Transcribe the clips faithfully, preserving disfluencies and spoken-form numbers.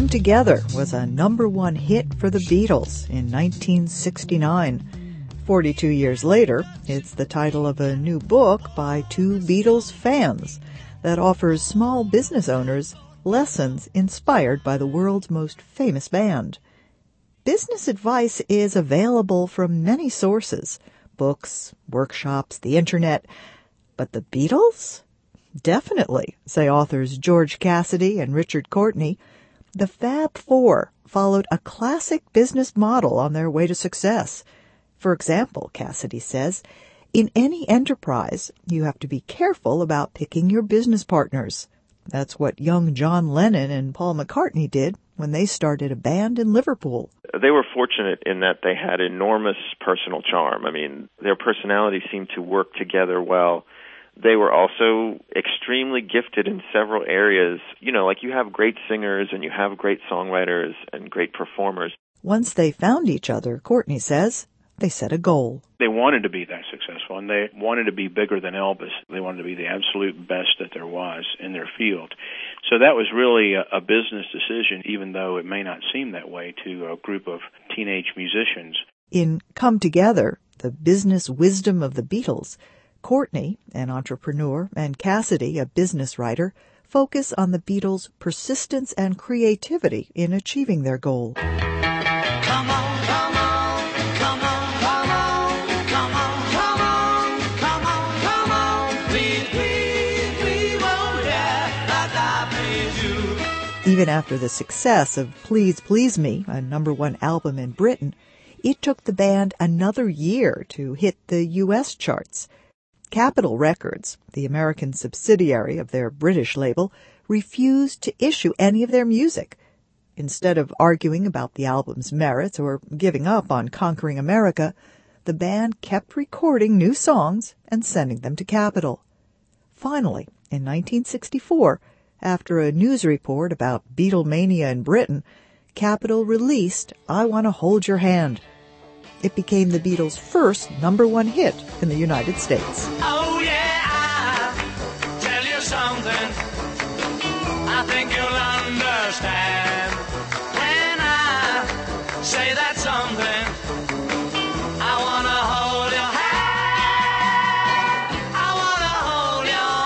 Come Together was a number one hit for the Beatles in nineteen sixty-nine. Forty-two years later, it's the title of a new book by two Beatles fans that offers small business owners lessons inspired by the world's most famous band. Business advice is available from many sources, books, workshops, the internet. But the Beatles? Definitely, say authors George Cassidy and Richard Courtney. The Fab Four followed a classic business model on their way to success. For example, Cassidy says, in any enterprise, you have to be careful about picking your business partners. That's what young John Lennon and Paul McCartney did when they started a band in Liverpool. They were fortunate in that they had enormous personal charm. I mean, their personalities seemed to work together well. They were also extremely gifted in several areas. You know, like you have great singers and you have great songwriters and great performers. Once they found each other, Courtney says, they set a goal. They wanted to be that successful, and they wanted to be bigger than Elvis. They wanted to be the absolute best that there was in their field. So that was really a, a business decision, even though it may not seem that way to a group of teenage musicians. In Come Together, the business wisdom of the Beatles, Courtney, an entrepreneur, and Cassidy, a business writer, focus on the Beatles' persistence and creativity in achieving their goal. Come on, come on, come on, come on, come on, come on, come on, come on, please, please, please, won't ya, that I please you. Even after the success of Please Please Me, a number one album in Britain, it took the band another year to hit the U S charts. Capitol Records, the American subsidiary of their British label, refused to issue any of their music. Instead of arguing about the album's merits or giving up on conquering America, the band kept recording new songs and sending them to Capitol. Finally, in nineteen sixty-four, after a news report about Beatlemania in Britain, Capitol released I Wanna Hold Your Hand. It became the Beatles' first number one hit in the United States. Oh yeah, I'll tell you something I think you'll understand. When I say that something, I wanna hold your hand. I wanna hold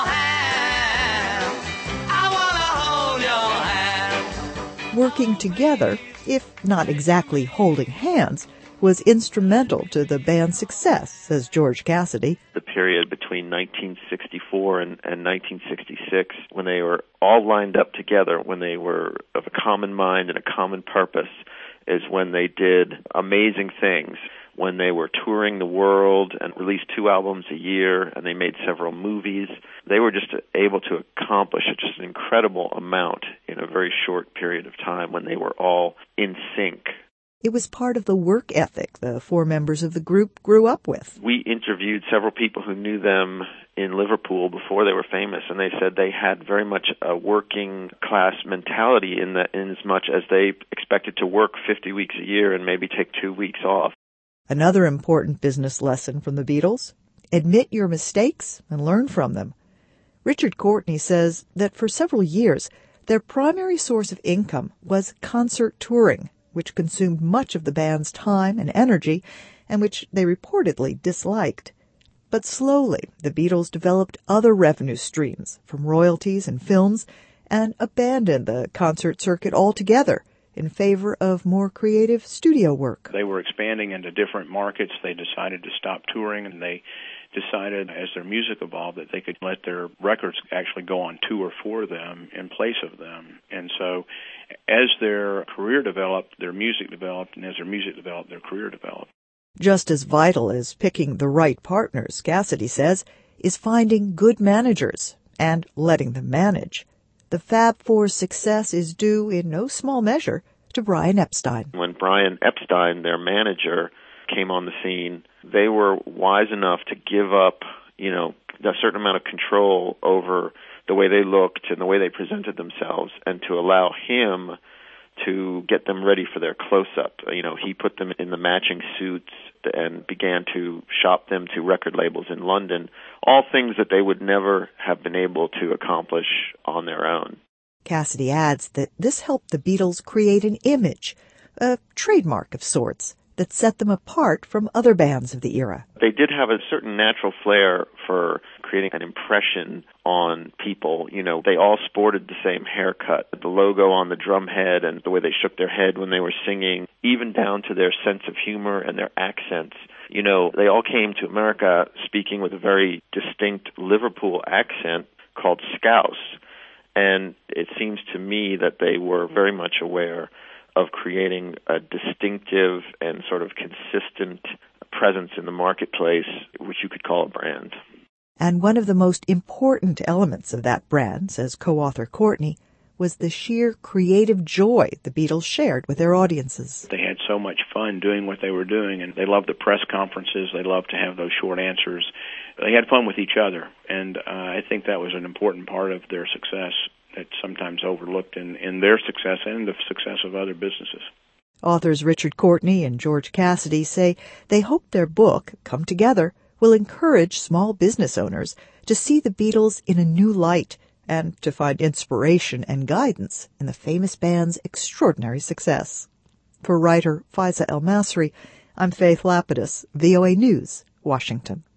your hand. I wanna hold your hand. Working together, if not exactly holding hands, was instrumental to the band's success, says George Cassidy. The period between nineteen sixty-four and, and nineteen sixty-six, when they were all lined up together, when they were of a common mind and a common purpose, is when they did amazing things. When they were touring the world and released two albums a year, and they made several movies, they were just able to accomplish just an incredible amount in a very short period of time when they were all in sync. It was part of the work ethic the four members of the group grew up with. We interviewed several people who knew them in Liverpool before they were famous, and they said they had very much a working class mentality in that, in as much as they expected to work fifty weeks a year and maybe take two weeks off. Another important business lesson from the Beatles: admit your mistakes and learn from them. Richard Courtney says that for several years, their primary source of income was concert touring, which consumed much of the band's time and energy, and which they reportedly disliked. But slowly, the Beatles developed other revenue streams from royalties and films and abandoned the concert circuit altogether in favor of more creative studio work. They were expanding into different markets. They decided to stop touring, and they decided as their music evolved that they could let their records actually go on tour for them in place of them. And so as their career developed, their music developed, and as their music developed, their career developed. Just as vital as picking the right partners, Cassidy says, is finding good managers and letting them manage. The Fab Four's success is due in no small measure to Brian Epstein. When Brian Epstein, their manager, came on the scene, they were wise enough to give up, you know, a certain amount of control over the way they looked and the way they presented themselves, and to allow him to get them ready for their close-up. You know, he put them in the matching suits and began to shop them to record labels in London, all things that they would never have been able to accomplish on their own. Cassidy adds that this helped the Beatles create an image, a trademark of sorts, that set them apart from other bands of the era. They did have a certain natural flair for creating an impression on people. You know, they all sported the same haircut, the logo on the drum head and the way they shook their head when they were singing, even down to their sense of humor and their accents. You know, they all came to America speaking with a very distinct Liverpool accent called Scouse. And it seems to me that they were very much aware of creating a distinctive and sort of consistent presence in the marketplace, which you could call a brand. And one of the most important elements of that brand, says co-author Courtney, was the sheer creative joy the Beatles shared with their audiences. They had so much fun doing what they were doing, and they loved the press conferences. They loved to have those short answers. They had fun with each other, and uh, I think that was an important part of their success that's sometimes overlooked in, in their success and the success of other businesses. Authors Richard Courtney and George Cassidy say they hope their book, Come Together, will encourage small business owners to see the Beatles in a new light and to find inspiration and guidance in the famous band's extraordinary success. For writer Faiza El Masri, I'm Faith Lapidus, V O A News, Washington.